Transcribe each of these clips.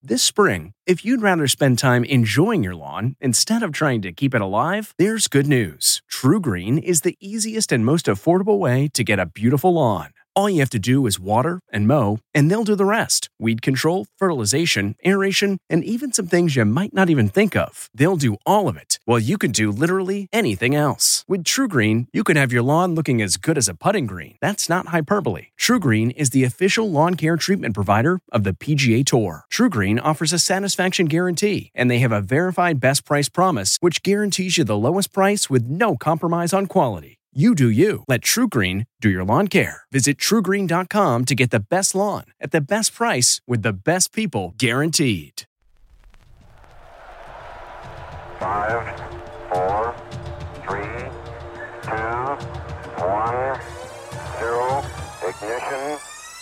This spring, if you'd rather spend time enjoying your lawn instead of trying to keep it alive, there's good news. TruGreen is the easiest and most affordable way to get a beautiful lawn. All you have to do is water and mow, and they'll do the rest. Weed control, fertilization, aeration, and even some things you might not even think of. They'll do all of it, while you can do literally anything else. With TruGreen, you can have your lawn looking as good as a putting green. That's not hyperbole. TruGreen is the official lawn care treatment provider of the PGA Tour. TruGreen offers a satisfaction guarantee, and they have a verified best price promise, which guarantees you the lowest price with no compromise on quality. You do you. Let TruGreen do your lawn care. Visit TruGreen.com to get the best lawn at the best price with the best people guaranteed. 5, 4, 3, 2, 1, 0, ignition.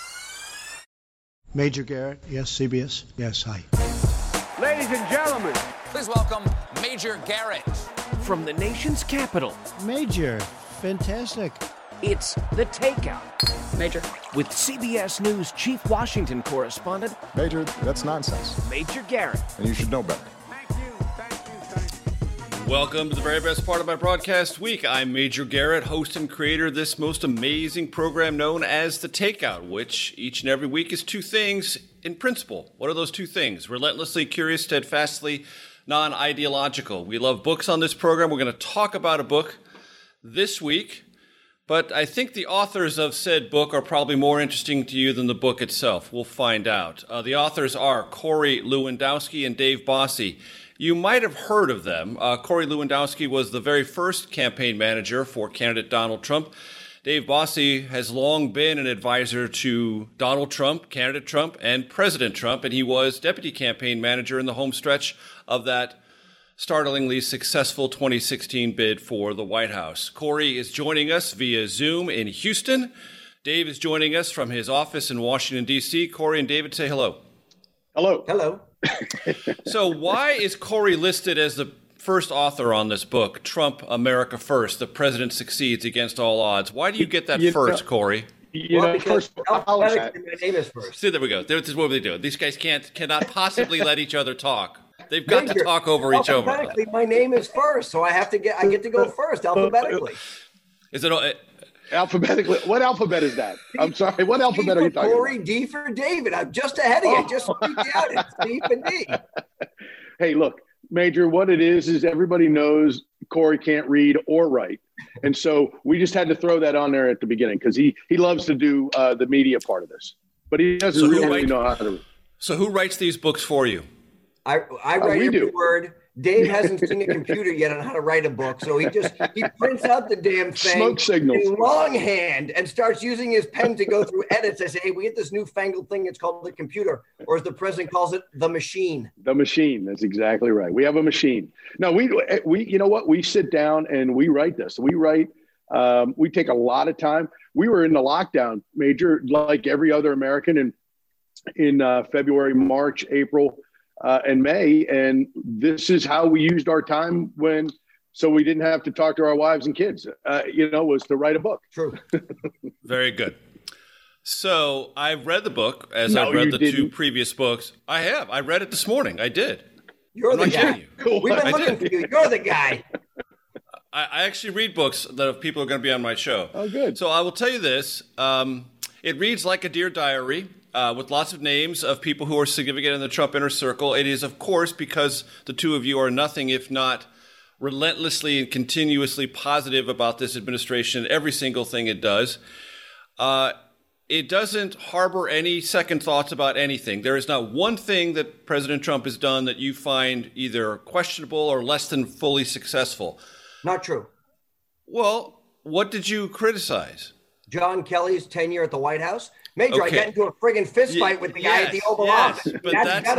Major Garrett, yes, CBS, yes, hi. Ladies and gentlemen, please welcome Major Garrett. From the nation's capital. Major, fantastic. It's The Takeout. Major. With CBS News Chief Washington Correspondent. Major, that's nonsense. Major Garrett. And you should know better. Welcome to the very best part of my broadcast week. I'm Major Garrett, host and creator of this most amazing program known as The Takeout, which each and every week is two things in principle. What are those two things? Relentlessly curious, steadfastly non-ideological. We love books on this program. We're going to talk about a book this week, but I think the authors of said book are probably more interesting to you than the book itself. We'll find out. The authors are Corey Lewandowski and Dave Bossie. You might have heard of them. Corey Lewandowski was the very first campaign manager for candidate Donald Trump. Dave Bossie has long been an advisor to Donald Trump, candidate Trump, and President Trump, and he was deputy campaign manager in the home stretch of that startlingly successful 2016 bid for the White House. Corey is joining us via Zoom in Houston. Dave is joining us from his office in Washington, D.C. Corey and David, say hello. Hello. Hello. So why is Corey listed as the first author on this book, Trump, America First, The President Succeeds Against All Odds? Why do you get that first, Corey? Because my name is first. See, there we go. This is what they do. These guys cannot possibly let each other talk. They've got to talk over each other. Alphabetically, my name is first, so I get to go first alphabetically. Is it alphabetically? What alphabet is that? I'm sorry. What alphabet are you talking Corey, about? D for David. I'm just ahead of you. I just freaked out. It's D for D. Hey, look, Major, what it is everybody knows Corey can't read or write. And so we just had to throw that on there at the beginning because he loves to do the media part of this. But he doesn't really know how to read. So who writes these books for you? I write every word. Dave hasn't seen a computer yet on how to write a book, so he prints out the damn thing Smoke signals in longhand and starts using his pen to go through edits. I say, hey, we get this newfangled thing. It's called the computer, or as the president calls it, the machine. The machine. That's exactly right. We have a machine. No, we you know what? We sit down and we write this. We write. We take a lot of time. We were in the lockdown, Major, like every other American in February, March, April. And May, and this is how we used our time so we didn't have to talk to our wives and kids, was to write a book. True. Very good. So I've read the book as I've read the two previous books. I have. I read it this morning. I did. You're the guy. We've been looking for you. You're the guy. I actually read books that people are going to be on my show. Oh, good. So I will tell you this. It reads like a Dear Diary. With lots of names of people who are significant in the Trump inner circle. It is, of course, because the two of you are nothing if not relentlessly and continuously positive about this administration, every single thing it does. It doesn't harbor any second thoughts about anything. There is not one thing that President Trump has done that you find either questionable or less than fully successful. Not true. Well, what did you criticize? John Kelly's tenure at the White House. Major, I got into a friggin' fist fight with the guy at the Oval Office. But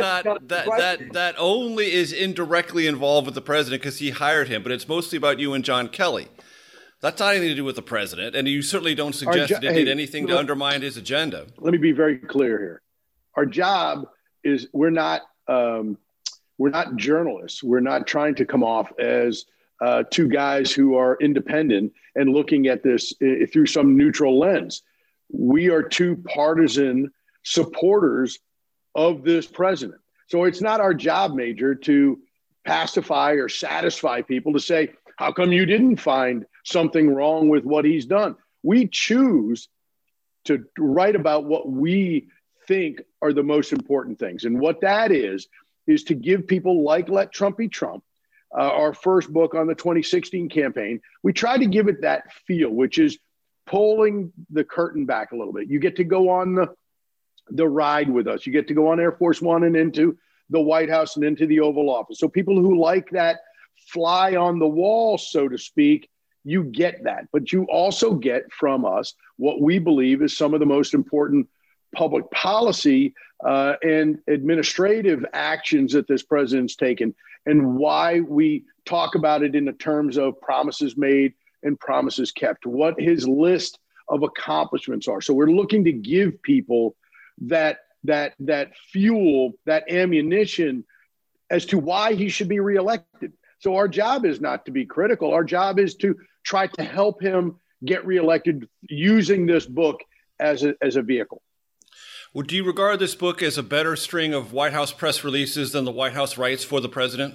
that only is indirectly involved with the president because he hired him. But it's mostly about you and John Kelly. That's not anything to do with the president, and you certainly don't suggest that it did anything to undermine his agenda. Let me be very clear here. Our job is we're not journalists. We're not trying to come off as two guys who are independent and looking at this through some neutral lens. We are two partisan supporters of this president. So it's not our job, Major, to pacify or satisfy people to say, how come you didn't find something wrong with what he's done? We choose to write about what we think are the most important things. And what that is to give people like Let Trump Be Trump, our first book on the 2016 campaign, we try to give it that feel, which is pulling the curtain back a little bit. You get to go on the ride with us. You get to go on Air Force One and into the White House and into the Oval Office. So people who like that fly on the wall, so to speak, you get that. But you also get from us what we believe is some of the most important public policy and administrative actions that this president's taken, and why we talk about it in the terms of promises made and promises kept, what his list of accomplishments are. So we're looking to give people that fuel, that ammunition as to why he should be reelected. So our job is not to be critical. Our job is to try to help him get reelected using this book as a vehicle. Well, do you regard this book as a better string of White House press releases than the White House writes for the president?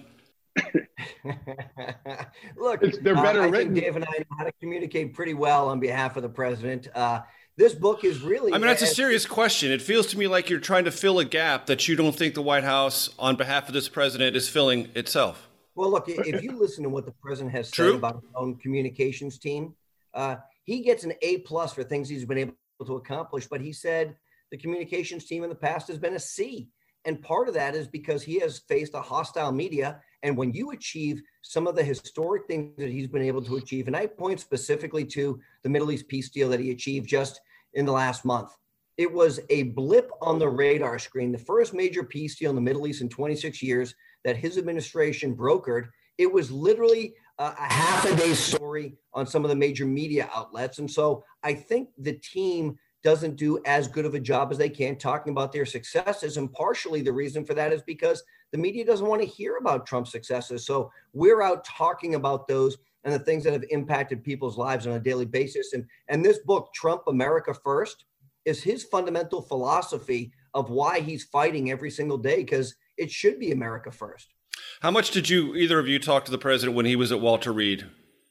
Look, they're better written. Think Dave and I know how to communicate pretty well on behalf of the president. This book is really... I mean, that's a serious question. It feels to me like you're trying to fill a gap that you don't think the White House, on behalf of this president, is filling itself. Well, look, if you listen to what the president has said about his own communications team, he gets an A+ for things he's been able to accomplish. But he said the communications team in the past has been a C. And part of that is because he has faced a hostile media. And when you achieve some of the historic things that he's been able to achieve, and I point specifically to the Middle East peace deal that he achieved just in the last month, it was a blip on the radar screen, the first major peace deal in the Middle East in 26 years that his administration brokered. It was literally a half a day story on some of the major media outlets. And so I think the team doesn't do as good of a job as they can talking about their successes. And partially the reason for that is because the media doesn't want to hear about Trump's successes. So we're out talking about those and the things that have impacted people's lives on a daily basis. And this book, Trump, America First, is his fundamental philosophy of why he's fighting every single day, because it should be America first. How much did either of you talk to the president when he was at Walter Reed?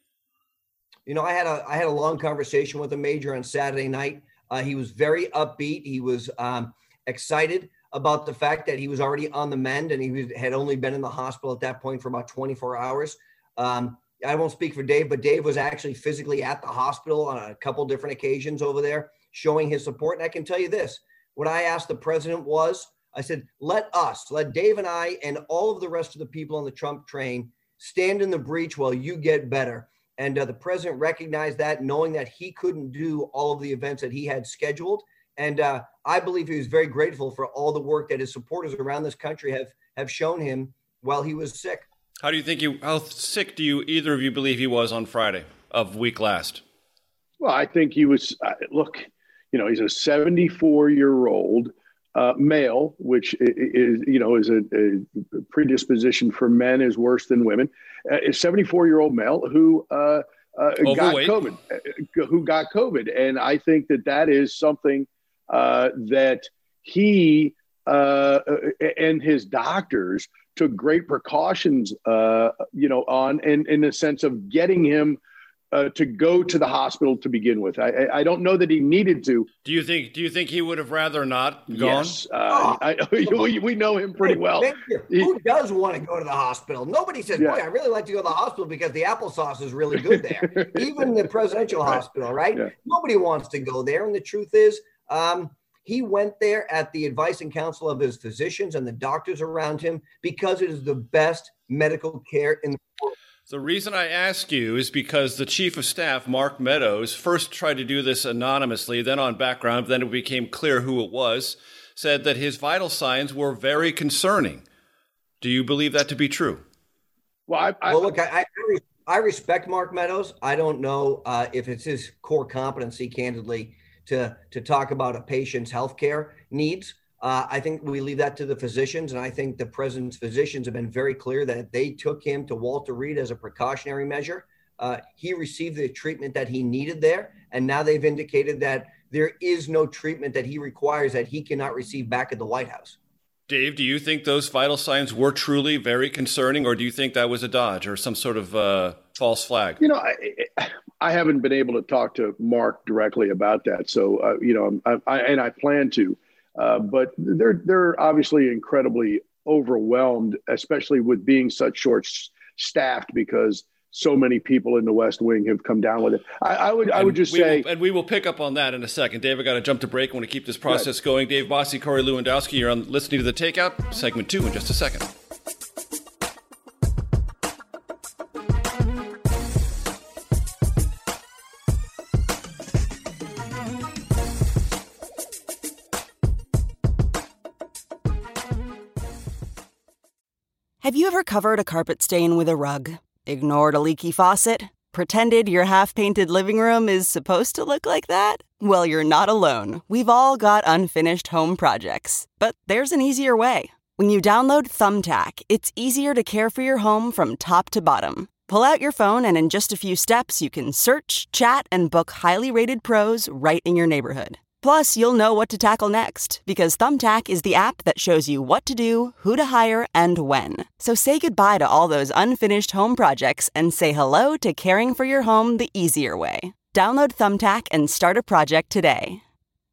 You know, I had a long conversation with the Major on Saturday night. He was very upbeat. He was excited about the fact that he was already on the mend, and he had only been in the hospital at that point for about 24 hours. I won't speak for Dave, but Dave was actually physically at the hospital on a couple different occasions over there, showing his support. And I can tell you this, what I asked the president was, I said, let Dave and I and all of the rest of the people on the Trump train stand in the breach while you get better. And the president recognized that, knowing that he couldn't do all of the events that he had scheduled. And I believe he was very grateful for all the work that his supporters around this country have shown him while he was sick. How sick do you either of you believe he was on Friday of week last? Well, I think he was, look, you know, he's a 74-year-old male, which is a predisposition for men is worse than women. A 74-year-old male who got COVID. And I think that is something that he and his doctors took great precautions, on, and in the sense of getting him to go to the hospital to begin with. I don't know that he needed to. Do you think he would have rather not gone? Yes, we know him pretty well. Who does want to go to the hospital? Nobody says, boy, I really like to go to the hospital because the applesauce is really good there. Even the presidential hospital, right? Yeah. Nobody wants to go there. And the truth is, he went there at the advice and counsel of his physicians and the doctors around him because it is the best medical care in the world. The reason I ask you is because the chief of staff, Mark Meadows, first tried to do this anonymously, then on background, then it became clear who it was, said that his vital signs were very concerning. Do you believe that to be true? Well, look, I respect Mark Meadows. I don't know if it's his core competency, candidly, to talk about a patient's healthcare needs. I think we leave that to the physicians, and I think the president's physicians have been very clear that they took him to Walter Reed as a precautionary measure. He received the treatment that he needed there, and now they've indicated that there is no treatment that he requires that he cannot receive back at the White House. Dave, do you think those vital signs were truly very concerning, or do you think that was a dodge or some sort of false flag? You know, I haven't been able to talk to Mark directly about that. So, you know, I plan to, but they're obviously incredibly overwhelmed, especially with being such short-staffed because so many people in the West Wing have come down with it. I would just say, and we will pick up on that in a second. Dave, I got to jump to break. I want to keep this process going. Dave Bossie, Corey Lewandowski, you're on listening to The Takeout, segment 2 in just a second. Have you ever covered a carpet stain with a rug? Ignored a leaky faucet? Pretended your half-painted living room is supposed to look like that? Well, you're not alone. We've all got unfinished home projects. But there's an easier way. When you download Thumbtack, it's easier to care for your home from top to bottom. Pull out your phone and in just a few steps, you can search, chat, and book highly rated pros right in your neighborhood. Plus, you'll know what to tackle next, because Thumbtack is the app that shows you what to do, who to hire, and when. So say goodbye to all those unfinished home projects and say hello to caring for your home the easier way. Download Thumbtack and start a project today.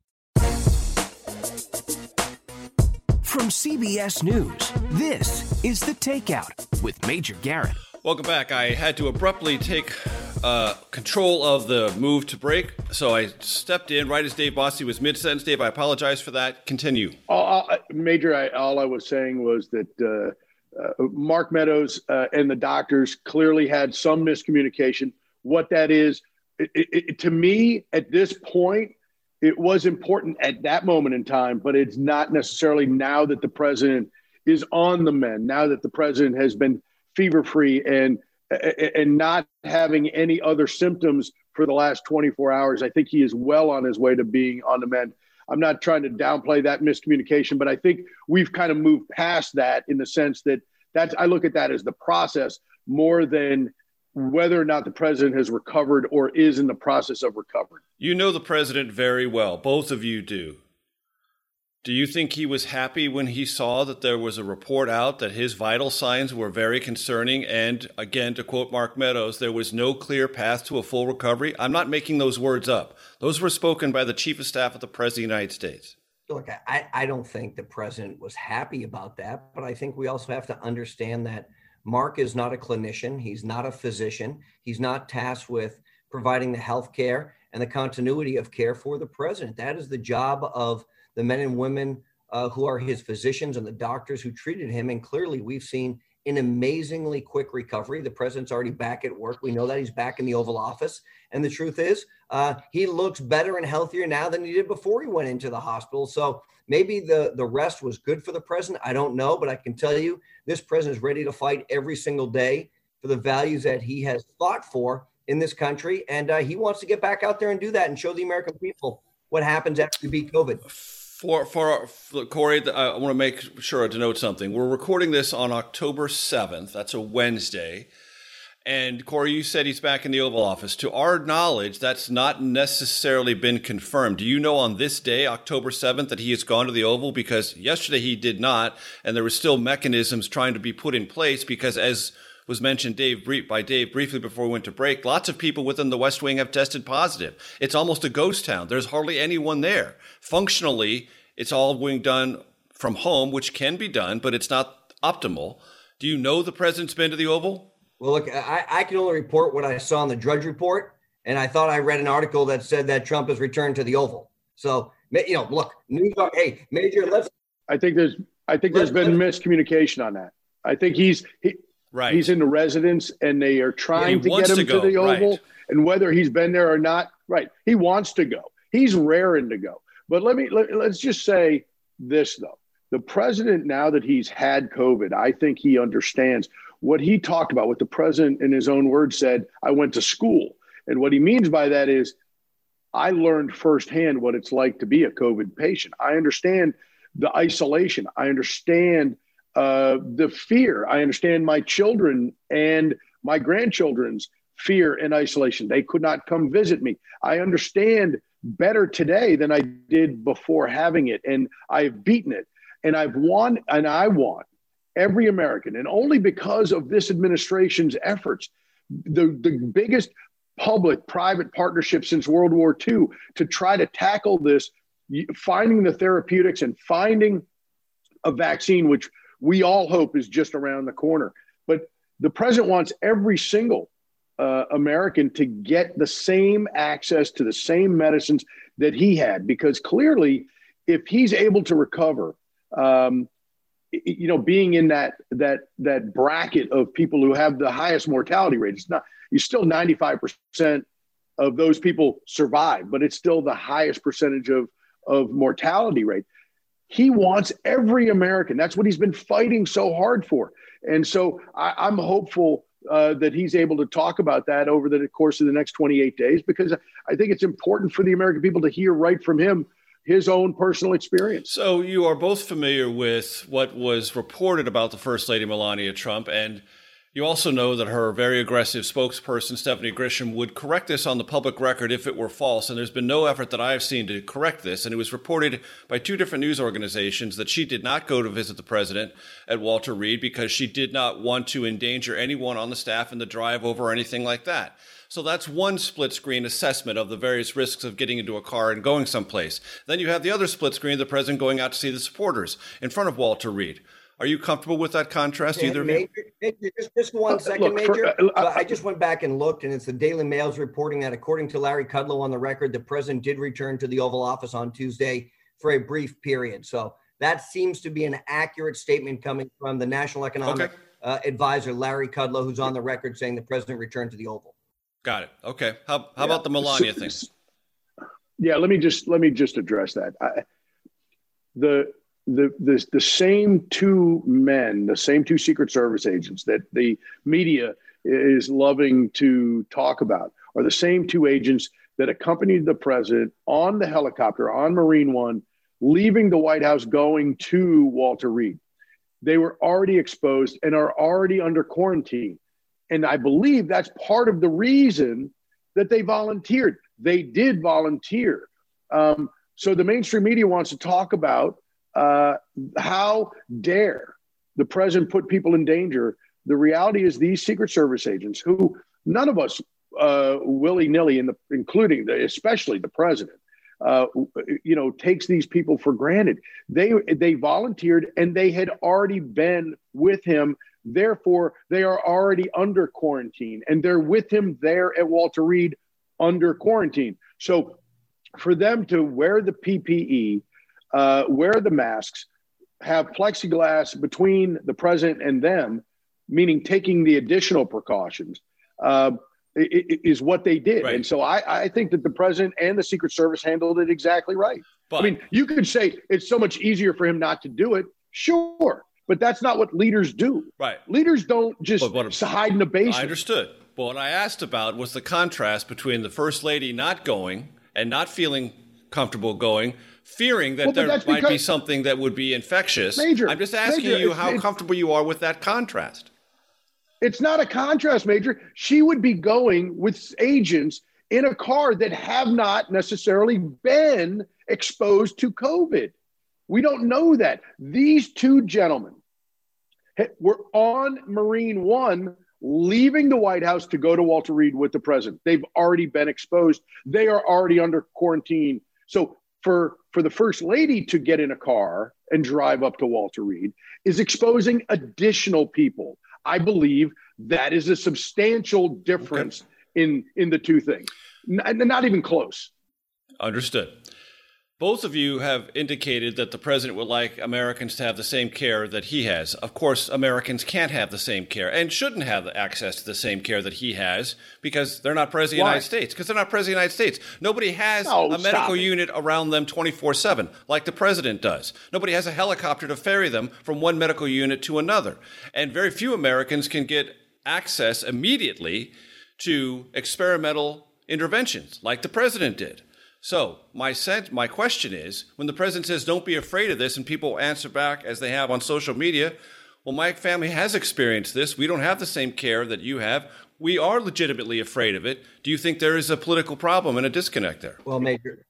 From CBS News, this is The Takeout with Major Garrett. Welcome back. I had to abruptly take control of the move to break, so I stepped in right as Dave Bossie was mid-sentence. Dave, I apologize for that. Continue. Major, all I was saying was that Mark Meadows and the doctors clearly had some miscommunication. What that is, to me, at this point, it was important at that moment in time, but it's not necessarily now that the president is on the mend, now that the president has been fever-free and not having any other symptoms for the last 24 hours. I think he is well on his way to being on the mend. I'm not trying to downplay that miscommunication, but I think we've kind of moved past that in the sense that I look at that as the process more than whether or not the president has recovered or is in the process of recovery. You know the president very well. Both of you do. Do you think he was happy when he saw that there was a report out that his vital signs were very concerning? And again, to quote Mark Meadows, there was no clear path to a full recovery? I'm not making those words up. Those were spoken by the chief of staff of the president of the United States. Look, I don't think the president was happy about that, but I think we also have to understand that Mark is not a clinician. He's not a physician. He's not tasked with providing the health care and the continuity of care for the president. That is the job of the men and women who are his physicians and the doctors who treated him. And clearly we've seen an amazingly quick recovery. The president's already back at work. We know that he's back in the Oval Office. And the truth is he looks better and healthier now than he did before he went into the hospital. So maybe the rest was good for the president. I don't know, but I can tell you this president is ready to fight every single day for the values that he has fought for in this country. And he wants to get back out there and do that and show the American people what happens after you beat COVID. For Corey, I want to make sure to note something. We're recording this on October 7th. That's a Wednesday. And Corey, you said he's back in the Oval Office. To our knowledge, that's not necessarily been confirmed. Do you know on this day, October 7th, that he has gone to the Oval? Because yesterday he did not, and there were still mechanisms trying to be put in place because, as was mentioned by Dave briefly before we went to break, lots of people within the West Wing have tested positive. It's almost a ghost town. There's hardly anyone there. Functionally, it's all being done from home, which can be done, but it's not optimal. Do you know the president's been to the Oval? Well, look, I can only report what I saw in the Drudge Report, and I thought I read an article that said that Trump has returned to the Oval. So, look, New York, hey, Major, I think there's been miscommunication on that. I think he's in the residence, and they are trying to get him to the Oval. Right. And whether he's been there or not, right? He wants to go. He's raring to go. But let's just say this though: the president, now that he's had COVID, I think he understands what he talked about. What the president, in his own words, said: "I went to school," and what he means by that is, I learned firsthand what it's like to be a COVID patient. I understand the isolation. I understand the fear. I understand my children and my grandchildren's fear and isolation. They could not come visit me. I understand better today than I did before having it, and I've beaten it. And I want every American, and only because of this administration's efforts, the biggest public-private partnership since World War II to try to tackle this, finding the therapeutics and finding a vaccine, which we all hope is just around the corner. But the president wants every single American to get the same access to the same medicines that he had, because clearly, if he's able to recover, being in that bracket of people who have the highest mortality rate, you're still 95% of those people survive, but it's still the highest percentage of mortality rate. He wants every American. That's what he's been fighting so hard for. And so I'm hopeful that he's able to talk about that over the course of the next 28 days, because I think it's important for the American people to hear right from him his own personal experience. So you are both familiar with what was reported about the First Lady Melania Trump, and you also know that her very aggressive spokesperson, Stephanie Grisham, would correct this on the public record if it were false, and there's been no effort that I've seen to correct this. And it was reported by two different news organizations that she did not go to visit the president at Walter Reed because she did not want to endanger anyone on the staff in the drive over or anything like that. So that's one split screen assessment of the various risks of getting into a car and going someplace. Then you have the other split screen of the president going out to see the supporters in front of Walter Reed. Are you comfortable with that contrast, either of you? Just 1 second, Major. I just went back and looked, and it's the Daily Mail's reporting that, according to Larry Kudlow on the record, the president did return to the Oval Office on Tuesday for a brief period. So that seems to be an accurate statement coming from the National Economic Advisor, Larry Kudlow, who's on the record saying the president returned to the Oval. Got it. Okay. How about the Melania thing? Yeah, let me just address that. The same two men, the same two Secret Service agents that the media is loving to talk about are the same two agents that accompanied the president on the helicopter on Marine One, leaving the White House, going to Walter Reed. They were already exposed and are already under quarantine. And I believe that's part of the reason that they volunteered. They did volunteer. So the mainstream media wants to talk about how dare the president put people in danger. The reality is these Secret Service agents, who none of us willy-nilly, especially the president, takes these people for granted. They volunteered and they had already been with him. Therefore, they are already under quarantine, and they're with him there at Walter Reed under quarantine. So for them to wear the PPE, wear the masks, have plexiglass between the president and them, meaning taking the additional precautions, is what they did. Right. And so I think that the president and the Secret Service handled it exactly right. But, I mean, you could say it's so much easier for him not to do it. Sure. But that's not what leaders do. Right. Leaders don't just hide in the basement. I understood. But what I asked about was the contrast between the First Lady not going and not feeling comfortable going, fearing that there might be something that would be infectious. Major, I'm just asking you how comfortable you are with that contrast. It's not a contrast, Major. She would be going with agents in a car that have not necessarily been exposed to COVID. We don't know that. These two gentlemen were on Marine One, leaving the White House to go to Walter Reed with the president. They've already been exposed. They are already under quarantine. So for the First Lady to get in a car and drive up to Walter Reed is exposing additional people. I believe that is a substantial difference in the two things. Not even close. Understood. Both of you have indicated that the president would like Americans to have the same care that he has. Of course, Americans can't have the same care and shouldn't have access to the same care that he has because they're not president of the United States. Because they're not president of the United States. Nobody has a medical unit around them 24/7 like the president does. Nobody has a helicopter to ferry them from one medical unit to another. And very few Americans can get access immediately to experimental interventions like the president did. So my question is, when the president says, don't be afraid of this, and people answer back as they have on social media, well, my family has experienced this. We don't have the same care that you have. We are legitimately afraid of it. Do you think there is a political problem and a disconnect there? Well, Major,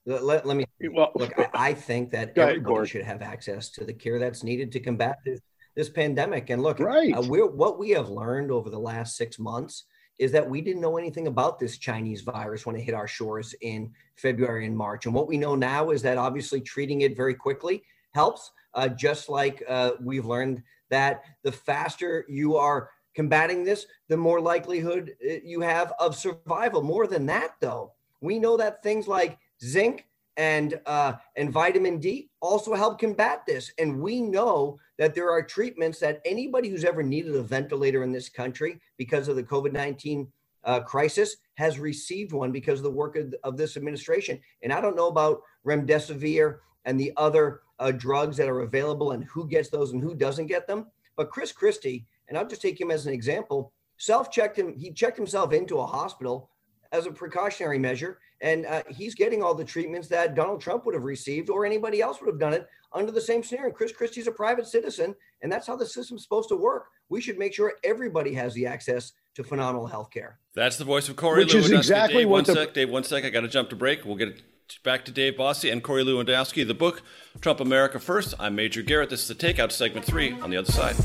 Let me Well, look. I think that everybody should have access to the care that's needed to combat this pandemic. And look, what we have learned over the last 6 months is that we didn't know anything about this Chinese virus when it hit our shores in February and March. And what we know now is that obviously treating it very quickly helps, just like we've learned that the faster you are combating this, the more likelihood you have of survival. More than that, though, we know that things like zinc and vitamin D also help combat this. And we know that there are treatments that anybody who's ever needed a ventilator in this country because of the COVID-19 crisis has received one because of the work of this administration. And I don't know about remdesivir and the other drugs that are available and who gets those and who doesn't get them. But Chris Christie, and I'll just take him as an example, he checked himself into a hospital as a precautionary measure. And he's getting all the treatments that Donald Trump would have received or anybody else would have done it under the same scenario. Chris Christie's a private citizen, and that's how the system's supposed to work. We should make sure everybody has the access to phenomenal health care. That's the voice of Corey Lewandowski. Which is exactly Dave, one sec. I got to jump to break. We'll get back to Dave Bossie and Corey Lewandowski. The book, Trump America First. I'm Major Garrett. This is The Takeout, segment 3 on the other side.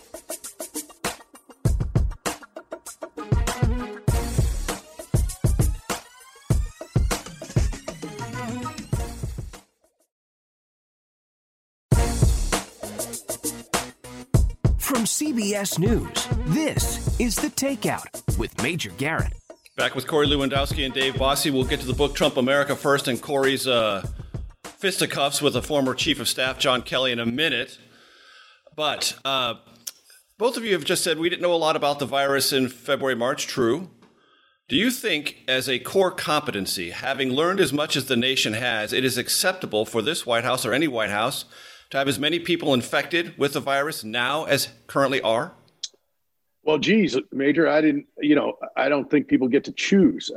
From CBS News, this is The Takeout with Major Garrett. Back with Corey Lewandowski and Dave Bossie. We'll get to the book Trump America First and Corey's fisticuffs with the former Chief of Staff John Kelly in a minute. But both of you have just said we didn't know a lot about the virus in February, March. True. Do you think, as a core competency, having learned as much as the nation has, it is acceptable for this White House or any White House to have as many people infected with the virus now as currently are? Well, geez, Major, I don't think people get to choose.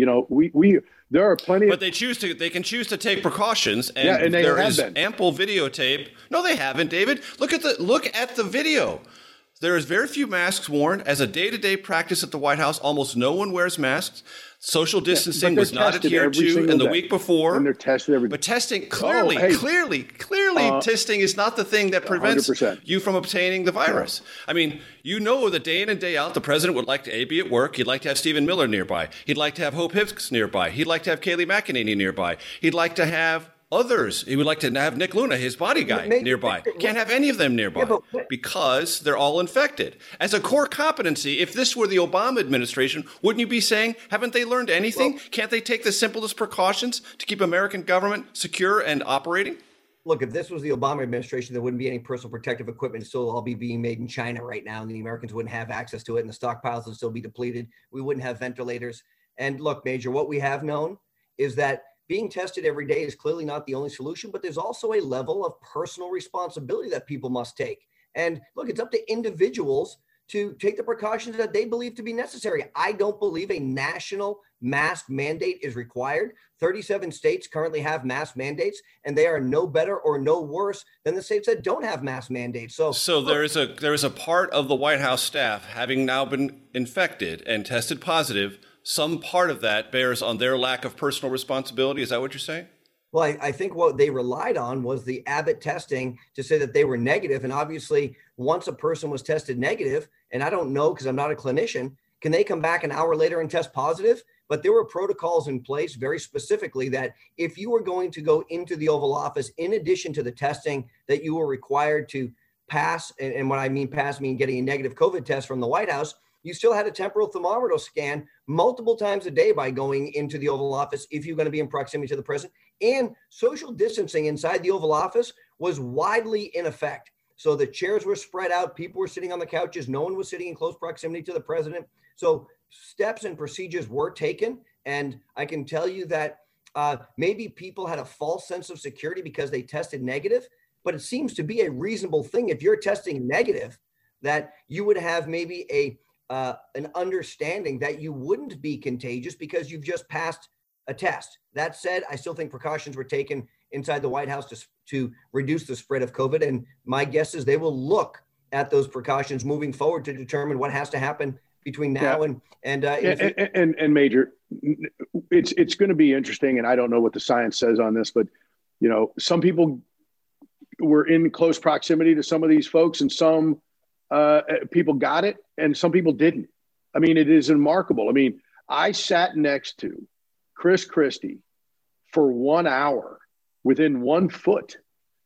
There are plenty But they can choose to take precautions, and there is ample videotape. No, they haven't, David. Look at the video. There is very few masks worn. As a day-to-day practice at the White House, almost no one wears masks. Social distancing was not adhered to, and the week before. And they're tested every day. But testing, clearly, testing is not the thing that prevents 100%. You from obtaining the virus. I mean, you know that day in and day out, the president would like to be at work. He'd like to have Stephen Miller nearby. He'd like to have Hope Hicks nearby. He'd like to have Kayleigh McEnany nearby. He'd like to have others. He would like to have Nick Luna, his body guy, nearby. Can't have any of them nearby because they're all infected. As a core competency, if this were the Obama administration, wouldn't you be saying, haven't they learned anything? Can't they take the simplest precautions to keep American government secure and operating? Look, if this was the Obama administration, there wouldn't be any personal protective equipment. It'd still all be being made in China right now, and the Americans wouldn't have access to it, and the stockpiles would still be depleted. We wouldn't have ventilators. And look, Major, what we have known is that being tested every day is clearly not the only solution, but there's also a level of personal responsibility that people must take. And look, it's up to individuals to take the precautions that they believe to be necessary. I don't believe a national mask mandate is required. 37 states currently have mask mandates, and they are no better or no worse than the states that don't have mask mandates. So there is a part of the White House staff, having now been infected and tested positive, some part of that bears on their lack of personal responsibility. Is that what you're saying? Well, I think what they relied on was the Abbott testing to say that they were negative. And obviously, once a person was tested negative, and I don't know because I'm not a clinician, can they come back an hour later and test positive? But there were protocols in place very specifically that if you were going to go into the Oval Office, in addition to the testing that you were required to pass, and when I mean pass, I mean getting a negative COVID test from the White House, you still had a temporal thermometer scan multiple times a day by going into the Oval Office if you're going to be in proximity to the president. And social distancing inside the Oval Office was widely in effect. So the chairs were spread out. People were sitting on the couches. No one was sitting in close proximity to the president. So steps and procedures were taken. And I can tell you that maybe people had a false sense of security because they tested negative, but it seems to be a reasonable thing if you're testing negative that you would have maybe an understanding that you wouldn't be contagious because you've just passed a test. That said, I still think precautions were taken inside the White House to reduce the spread of COVID. And my guess is they will look at those precautions moving forward to determine what has to happen between now and Major, it's going to be interesting, and I don't know what the science says on this, but some people were in close proximity to some of these folks, and some people got it, and some people didn't. I mean, it is remarkable. I mean, I sat next to Chris Christie for 1 hour within 1 foot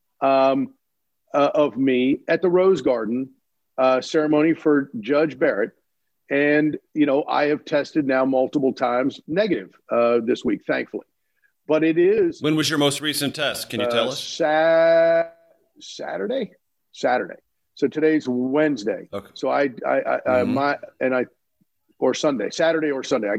of me at the Rose Garden ceremony for Judge Barrett. And, I have tested now multiple times negative this week, thankfully. But it is. When was your most recent test? Can you tell us? Saturday. So today's Wednesday. Okay. So or Sunday, Saturday or Sunday.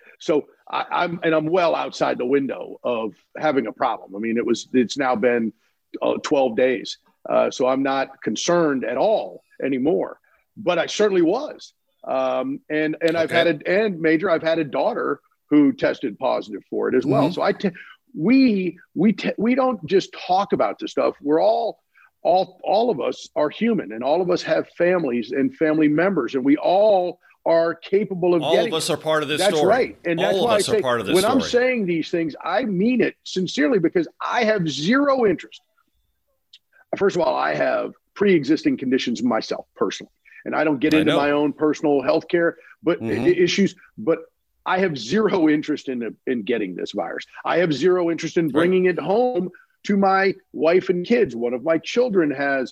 I'm well outside the window of having a problem. I mean, it's now been 12 days. So I'm not concerned at all anymore, but I certainly was. And okay. I've had I've had a daughter who tested positive for it as well. So we don't just talk about this stuff. We're all of us are human, and all of us have families and family members, and we all are capable of all getting of us are part of this that's story. Right. And that's all why of us are part of this when story. I'm saying these things, I mean it sincerely, because I have zero interest. First of all, I have pre-existing conditions myself personally, and I don't get into my own personal health care issues, but I have zero interest in getting this virus. I have zero interest in bringing it home to my wife and kids. One of my children has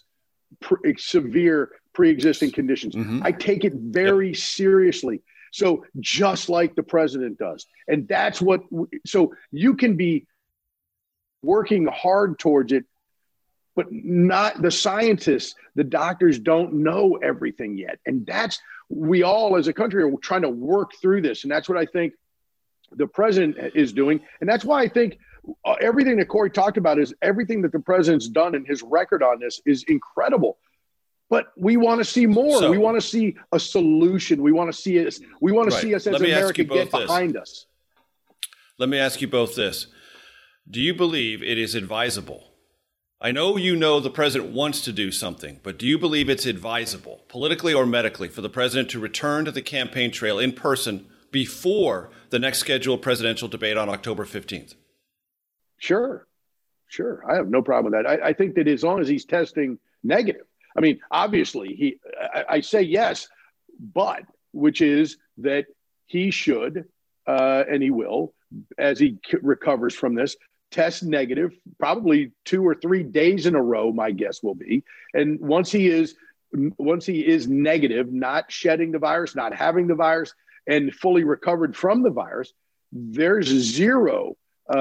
severe pre-existing conditions. I take it very seriously. So just like the president does. And that's so you can be working hard towards it, but not the scientists, the doctors don't know everything yet. And we all as a country are trying to work through this. And that's what I think the president is doing. And that's why I think everything that Corey talked about is everything that the president's done, and his record on this is incredible. But we want to see more. We want to see a solution. We want to see us. We want to see us as America get behind us. Let me ask you both this. Do you believe it is advisable? I know the president wants to do something, but do you believe it's advisable, politically or medically, for the president to return to the campaign trail in person before the next scheduled presidential debate on October 15th? Sure. I have no problem with that. I think that as long as he's testing negative, I mean, obviously, I say yes, but which is that he should, and he will, as he recovers from this, test negative, probably 2 or 3 days in a row, my guess will be. And once he is negative, not shedding the virus, not having the virus, and fully recovered from the virus, there's zero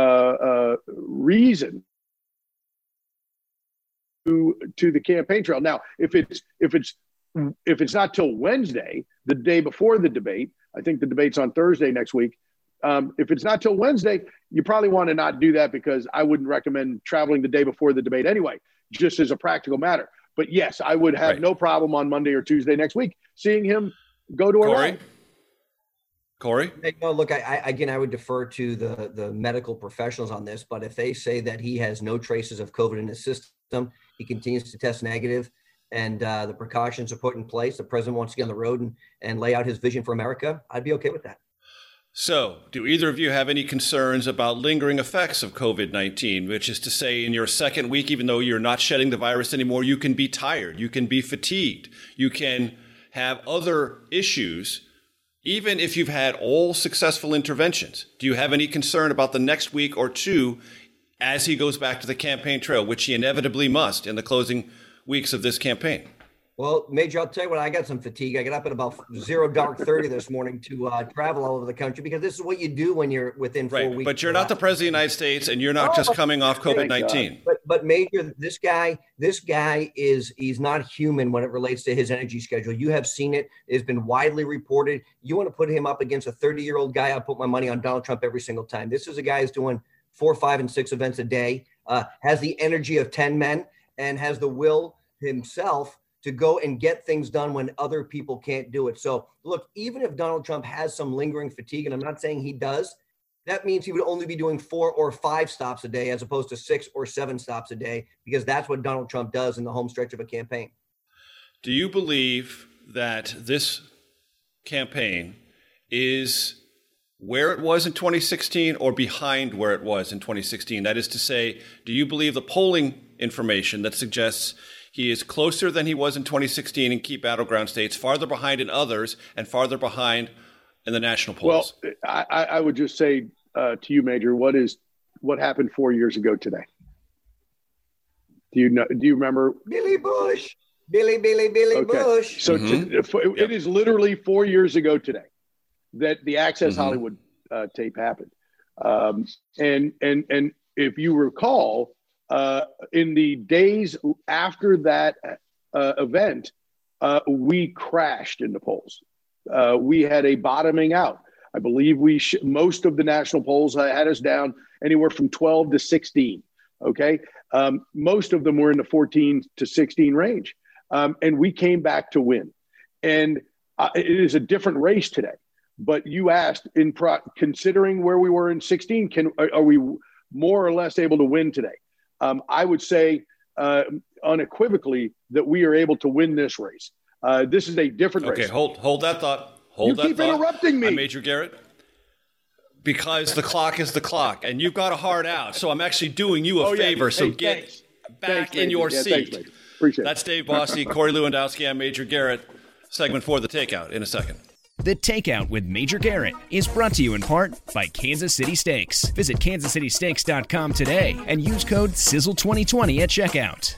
reason to the campaign trail. Now, if it's not till Wednesday, the day before the debate, I think the debate's on Thursday next week. If it's not till Wednesday, you probably want to not do that, because I wouldn't recommend traveling the day before the debate anyway, just as a practical matter. But yes, I would have no problem on Monday or Tuesday next week seeing him go to a rally. Corey? No, look, I would defer to the medical professionals on this, but if they say that he has no traces of COVID in his system, he continues to test negative, and the precautions are put in place, the president wants to get on the road and lay out his vision for America, I'd be okay with that. So, do either of you have any concerns about lingering effects of COVID-19, which is to say, in your second week, even though you're not shedding the virus anymore, you can be tired, you can be fatigued, you can have other issues, even if you've had all successful interventions? Do you have any concern about the next week or two as he goes back to the campaign trail, which he inevitably must in the closing weeks of this campaign? Well, Major, I'll tell you what, I got some fatigue. I got up at about 0:30 this morning to travel all over the country, because this is what you do when you're within 4 weeks. But you're not the president of the United States, and you're not just coming off COVID-19. But Major, this guy he's not human when it relates to his energy schedule. You have seen it. It's been widely reported. You want to put him up against a 30-year-old guy, I'll put my money on Donald Trump every single time. This is a guy who's doing 4, 5, and 6 events a day, has the energy of 10 men, and has the will himself to go and get things done when other people can't do it. So look, even if Donald Trump has some lingering fatigue, and I'm not saying he does, that means he would only be doing 4 or 5 stops a day as opposed to 6 or 7 stops a day, because that's what Donald Trump does in the home stretch of a campaign. Do you believe that this campaign is where it was in 2016 or behind where it was in 2016? That is to say, do you believe the polling information that suggests he is closer than he was in 2016 in key battleground states, farther behind in others, and farther behind in the national polls? Well, I would just say to you, Major, what happened 4 years ago today? Do you remember? Billy Bush. Billy Bush. So it is literally 4 years ago today that the Access Hollywood tape happened. And if you recall, in the days after that event, we crashed in the polls. We had a bottoming out. I believe most of the national polls had us down anywhere from 12 to 16. Okay. Most of them were in the 14 to 16 range. And we came back to win. And it is a different race today. But you asked, considering where we were in 16, are we more or less able to win today? I would say unequivocally that we are able to win this race. This is a different race. Okay, hold that thought. You keep interrupting me. Major Garrett. Because the clock is the clock, and you've got a hard out. So I'm actually doing you a favor. So get back in your seat. Thanks, appreciate That's Dave Bossy, Corey Lewandowski. I'm Major Garrett. Segment 4, The Takeout, in a second. The Takeout with Major Garrett is brought to you in part by Kansas City Steaks. Visit kansascitysteaks.com today and use code SIZZLE2020 at checkout.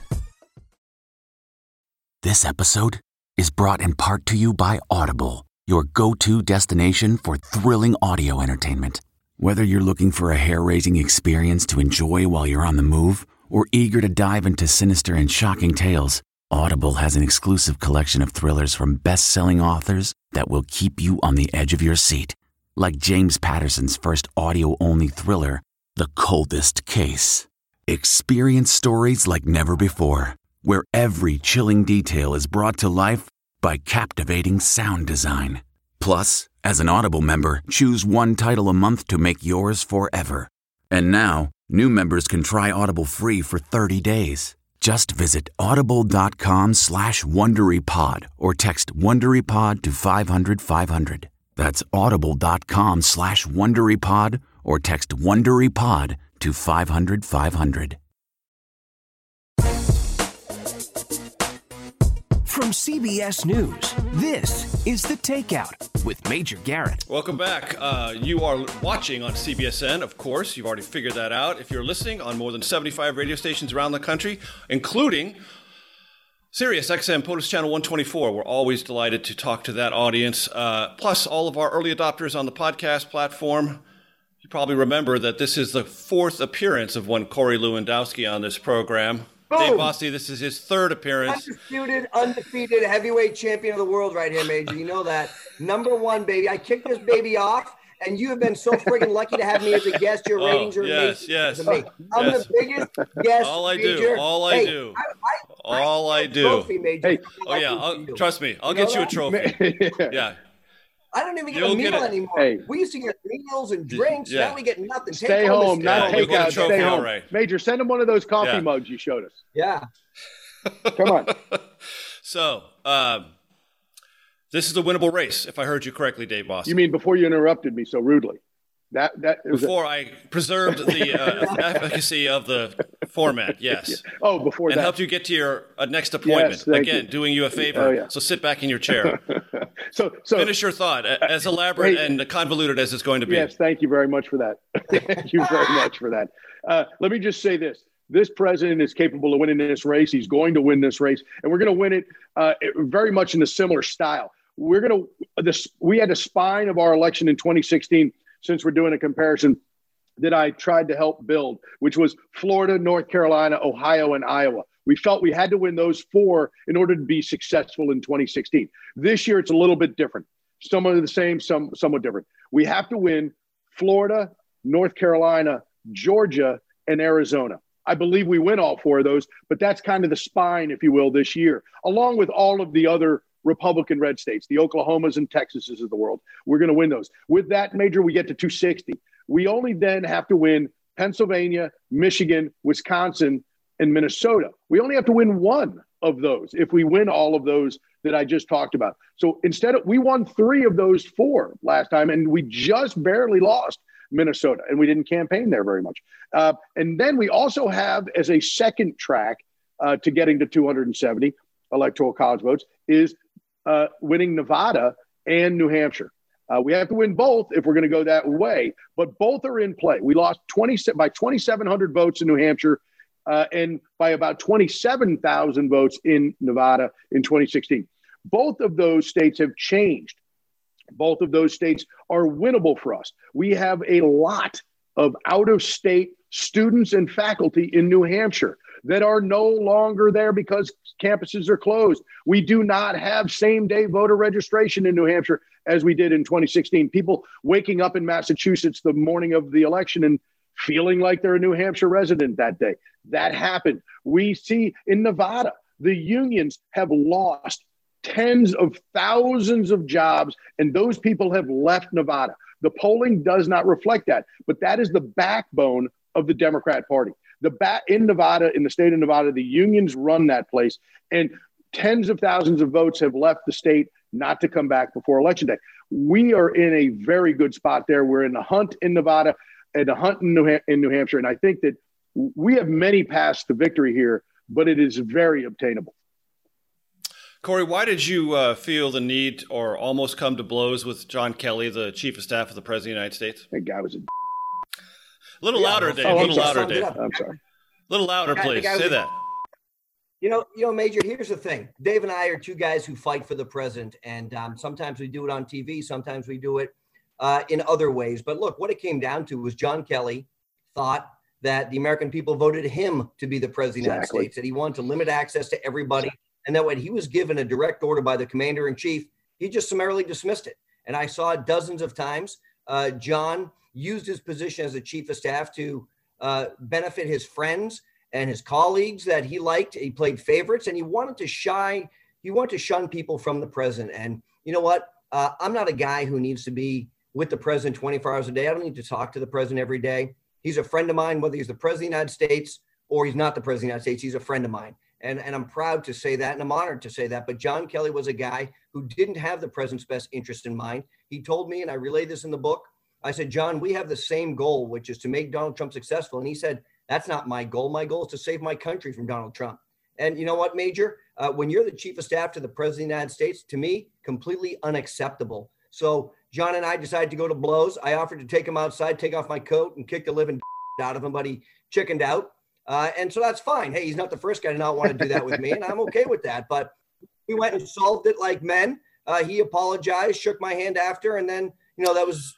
This episode is brought in part to you by Audible, your go-to destination for thrilling audio entertainment. Whether you're looking for a hair-raising experience to enjoy while you're on the move or eager to dive into sinister and shocking tales, Audible has an exclusive collection of thrillers from best-selling authors that will keep you on the edge of your seat. Like James Patterson's first audio-only thriller, The Coldest Case. Experience stories like never before, where every chilling detail is brought to life by captivating sound design. Plus, as an Audible member, choose one title a month to make yours forever. And now, new members can try Audible free for 30 days. Just visit audible.com/WonderyPod or text WonderyPod to 500-500. That's audible.com/WonderyPod or text WonderyPod to 500-500. From CBS News, this is The Takeout with Major Garrett. Welcome back. You are watching on CBSN, of course. You've already figured that out. If you're listening on more than 75 radio stations around the country, including Sirius XM POTUS Channel 124, we're always delighted to talk to that audience. Plus, all of our early adopters on the podcast platform. You probably remember that this is the 4th appearance of one Corey Lewandowski on this program. Dave Bossy, this is his 3rd appearance. Undefeated heavyweight champion of the world right here, Major. You know that. Number 1, baby. I kicked this baby off, and you have been so friggin' lucky to have me as a guest. Your ratings are amazing. Yes. I'm the biggest guest. All I do. Trophy, Major. Hey. Oh, yeah. Trust me. I'll get you a trophy. Yeah. I don't even get a meal anymore. Hey. We used to get meals and drinks. Yeah. Now we get nothing. Stay home, not take out. Stay home. Right. Major, send him one of those coffee mugs you showed us. Yeah. Come on. So, this is a winnable race, if I heard you correctly, Dave Bossy. You mean before you interrupted me so rudely? Before I preserved the efficacy of the format, yes. Oh, before and that. helped you get to your next appointment. Yes, Again, doing you a favor. Oh, yeah. So sit back in your chair. So finish your thought, as elaborate and convoluted as it's going to be. Yes, thank you very much for that. Thank you very much for that. Let me just say this. This president is capable of winning this race. He's going to win this race, and we're going to win it very much in a similar style. We had a spine of our election in 2016, since we're doing a comparison, that I tried to help build, which was Florida, North Carolina, Ohio, and Iowa. We felt we had to win those 4 in order to be successful in 2016. This year, it's a little bit different. Some are the same, somewhat different. We have to win Florida, North Carolina, Georgia, and Arizona. I believe we win all 4 of those, but that's kind of the spine, if you will, this year, along with all of the other Republican red states, the Oklahomas and Texases of the world. We're going to win those. With that, Major, we get to 260. We only then have to win Pennsylvania, Michigan, Wisconsin, and Minnesota. We only have to win 1 of those if we win all of those that I just talked about. So we won 3 of those 4 last time, and we just barely lost Minnesota, and we didn't campaign there very much. And then we also have, as a second track to getting to 270 electoral college votes, is winning Nevada and New Hampshire. We have to win both if we're going to go that way, but both are in play. We lost by 2,700 votes in New Hampshire and by about 27,000 votes in Nevada in 2016. Both of those states have changed. Both of those states are winnable for us. We have a lot of out-of-state students and faculty in New Hampshire that are no longer there because campuses are closed. We do not have same-day voter registration in New Hampshire as we did in 2016. People waking up in Massachusetts the morning of the election and feeling like they're a New Hampshire resident that day. That happened. We see in Nevada, the unions have lost tens of thousands of jobs, and those people have left Nevada. The polling does not reflect that, but that is the backbone of the Democrat Party. In Nevada, in the state of Nevada, the unions run that place, and tens of thousands of votes have left the state not to come back before Election Day. We are in a very good spot there. We're in the hunt in Nevada and the hunt in New Hampshire, and I think that we have many paths to victory here, but it is very obtainable. Corey, why did you feel the need or almost come to blows with John Kelly, the Chief of Staff of the President of the United States? That guy was a little louder, Dave. A little louder, Dave. I'm sorry. A little louder, please. Say that. You know, Major, here's the thing. Dave and I are 2 guys who fight for the president, and sometimes we do it on TV. Sometimes we do it in other ways. But look, what it came down to was John Kelly thought that the American people voted him to be the president of the United States, that he wanted to limit access to everybody, and that when he was given a direct order by the commander-in-chief, he just summarily dismissed it. And I saw it dozens of times. John used his position as the chief of staff to benefit his friends and his colleagues that he liked. He played favorites, and he wanted to shun people from the president. And you know what? I'm not a guy who needs to be with the president 24 hours a day. I don't need to talk to the president every day. He's a friend of mine, whether he's the president of the United States or he's not the president of the United States. He's a friend of mine. And I'm proud to say that, and I'm honored to say that. But John Kelly was a guy who didn't have the president's best interest in mind. He told me, and I relayed this in the book, I said, John, we have the same goal, which is to make Donald Trump successful. And he said, that's not my goal. My goal is to save my country from Donald Trump. And you know what, Major? When you're the chief of staff to the president of the United States, to me, completely unacceptable. So John and I decided to go to blows. I offered to take him outside, take off my coat, and kick the living out of him, but he chickened out. And so that's fine. Hey, he's not the first guy to not want to do that with me, and I'm okay with that. But we went and solved it like men. He apologized, shook my hand after, and then, that was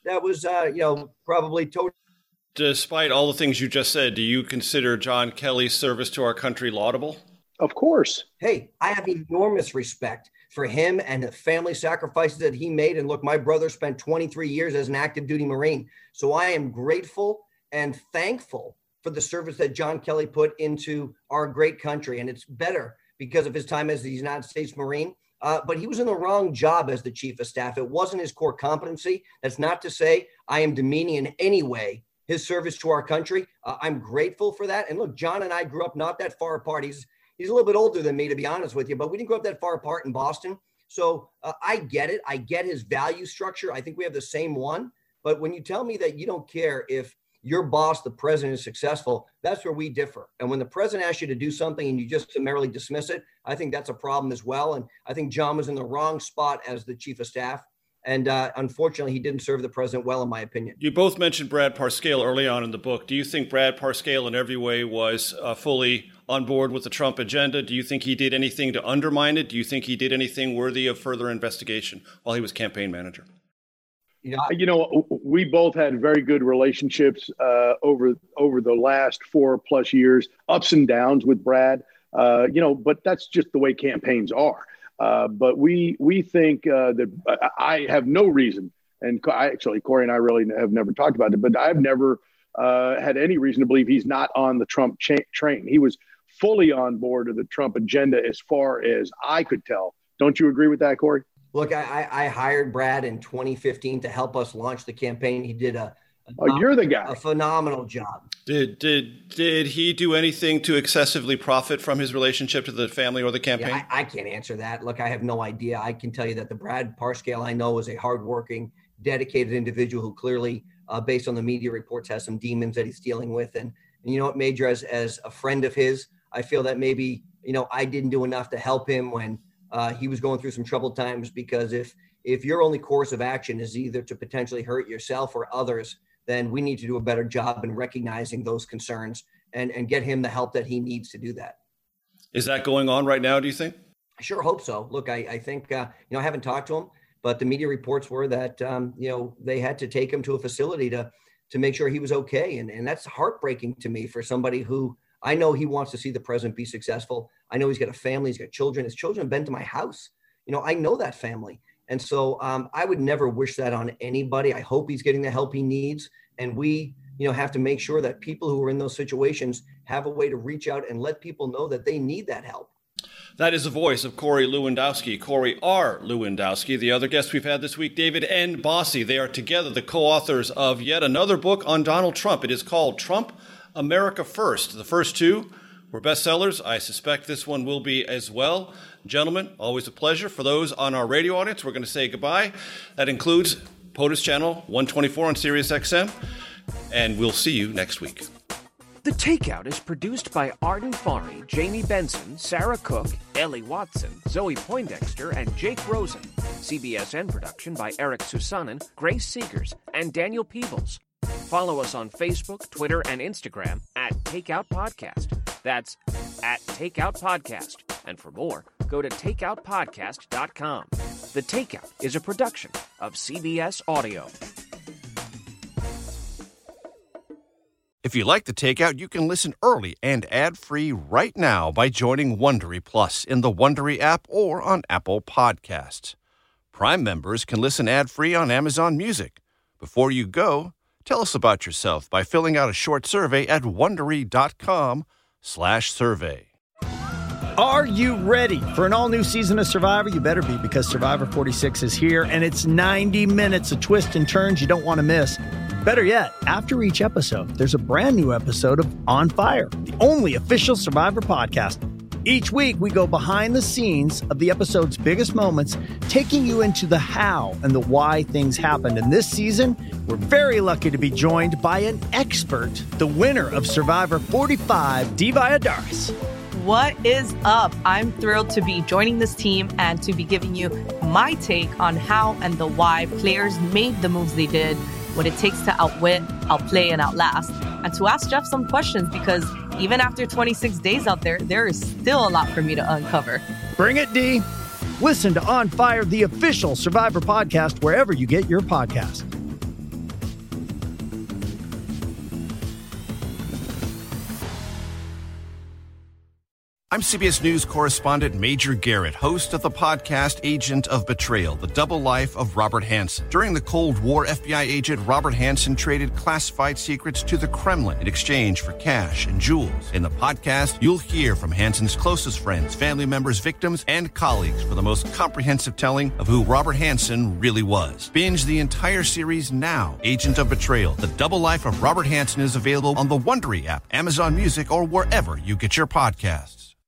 probably totally. Despite all the things you just said, do you consider John Kelly's service to our country laudable? Of course. Hey, I have enormous respect for him and the family sacrifices that he made. And look, my brother spent 23 years as an active duty Marine. So I am grateful and thankful for the service that John Kelly put into our great country. And it's better because of his time as the United States Marine. But he was in the wrong job as the chief of staff. It wasn't his core competency. That's not to say I am demeaning in any way his service to our country. I'm grateful for that. And look, John and I grew up not that far apart. He's a little bit older than me, to be honest with you, but we didn't grow up that far apart in Boston. So I get it. I get his value structure. I think we have the same one. But when you tell me that you don't care if your boss, the president, is successful, that's where we differ. And when the president asks you to do something and you just summarily dismiss it, I think that's a problem as well. And I think John was in the wrong spot as the chief of staff. And unfortunately, he didn't serve the president well, in my opinion. You both mentioned Brad Parscale early on in the book. Do you think Brad Parscale in every way was fully on board with the Trump agenda? Do you think he did anything to undermine it? Do you think he did anything worthy of further investigation while he was campaign manager? We both had very good relationships over the last 4+ years, ups and downs with Brad, but that's just the way campaigns are. But we think that I have no reason, and Corey and I really have never talked about it, but I've never had any reason to believe he's not on the Trump train. He was fully on board of the Trump agenda as far as I could tell. Don't you agree with that, Corey? Look, I hired Brad in 2015 to help us launch the campaign. He did a Oh, you're the guy. A phenomenal job. Did he do anything to excessively profit from his relationship to the family or the campaign? Yeah, I can't answer that. Look, I have no idea. I can tell you that the Brad Parscale I know is a hardworking, dedicated individual who clearly, based on the media reports, has some demons that he's dealing with. And you know what, Major, as a friend of his, I feel that maybe, I didn't do enough to help him when he was going through some troubled times, because if your only course of action is either to potentially hurt yourself or others, then we need to do a better job in recognizing those concerns and get him the help that he needs to do that. Is that going on right now, do you think? I sure hope so. Look, I think, I haven't talked to him, but the media reports were that, they had to take him to a facility to make sure he was okay. And that's heartbreaking to me for somebody who I know he wants to see the president be successful. I know he's got a family, he's got children. His children have been to my house. I know that family. And so I would never wish that on anybody. I hope he's getting the help he needs. And we, have to make sure that people who are in those situations have a way to reach out and let people know that they need that help. That is the voice of Corey Lewandowski, Corey R. Lewandowski. The other guest we've had this week, David N. Bossie. They are together the co-authors of yet another book on Donald Trump. It is called Trump, America First. The first two were bestsellers. I suspect this one will be as well. Gentlemen, always a pleasure. For those on our radio audience, we're going to say goodbye. That includes POTUS Channel 124 on Sirius XM, and we'll see you next week. The Takeout is produced by Arden Farhi, Jamie Benson, Sarah Cook, Ellie Watson, Zoe Poindexter, and Jake Rosen. CBSN production by Eric Susanen, Grace Seegers, and Daniel Peebles. Follow us on Facebook, Twitter, and Instagram at Takeout Podcast. That's at Takeout Podcast. And for more, go to takeoutpodcast.com. The Takeout is a production of CBS Audio. If you like The Takeout, you can listen early and ad-free right now by joining Wondery Plus in the Wondery app or on Apple Podcasts. Prime members can listen ad-free on Amazon Music. Before you go, tell us about yourself by filling out a short survey at Wondery.com/survey. Are you ready for an all-new season of Survivor? You better be, because Survivor 46 is here, and it's 90 minutes of twists and turns you don't want to miss. Better yet, after each episode, there's a brand new episode of On Fire, the only official Survivor podcast. Each week, we go behind the scenes of the episode's biggest moments, taking you into the how and the why things happened. And this season, we're very lucky to be joined by an expert, the winner of Survivor 45, Dee Valladares. What is up? I'm thrilled to be joining this team and to be giving you my take on how and the why players made the moves they did, what it takes to outwit, outplay, and outlast, and to ask Jeff some questions, because even after 26 days out there, there is still a lot for me to uncover. Bring it, D. Listen to On Fire, the official Survivor podcast, wherever you get your podcasts. I'm CBS News correspondent Major Garrett, host of the podcast Agent of Betrayal, the double life of Robert Hanssen. During the Cold War, FBI agent Robert Hanssen traded classified secrets to the Kremlin in exchange for cash and jewels. In the podcast, you'll hear from Hanssen's closest friends, family members, victims, and colleagues for the most comprehensive telling of who Robert Hanssen really was. Binge the entire series now. Agent of Betrayal, the double life of Robert Hanssen is available on the Wondery app, Amazon Music, or wherever you get your podcasts.